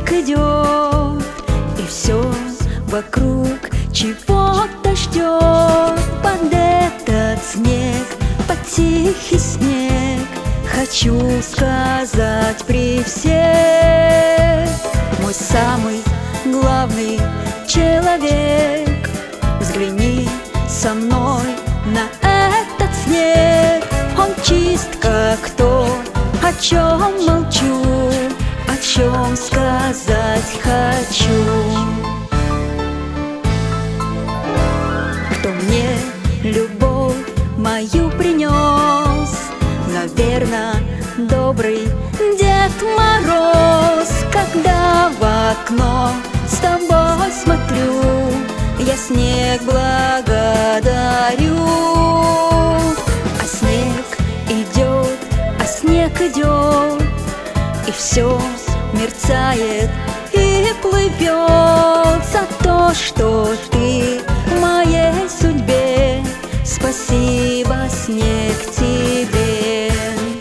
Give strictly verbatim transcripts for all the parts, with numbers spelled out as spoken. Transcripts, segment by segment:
снег идет, и все вокруг чего-то ждет. Под этот снег, под тихий снег хочу сказать при всех: мой самый главный человек, взгляни со мной на этот снег. Он чист, как то, о чем молчу, о чем сказать хочу. Кто мне любовь мою принес? Наверно, добрый Дед Мороз. Когда в окно с тобой смотрю, я снег благодарю. А снег идет, а снег идет, и все мерцает и плывет. За то, что ты в моей судьбе, спасибо, снег, тебе.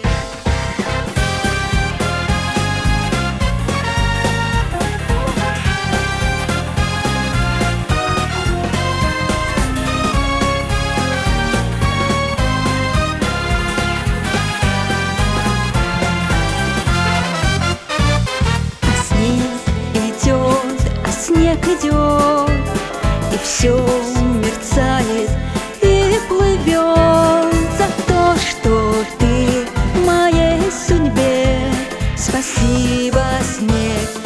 Снег идет, и все мерцает и плывет. За то, что ты в моей судьбе, спасибо, снег.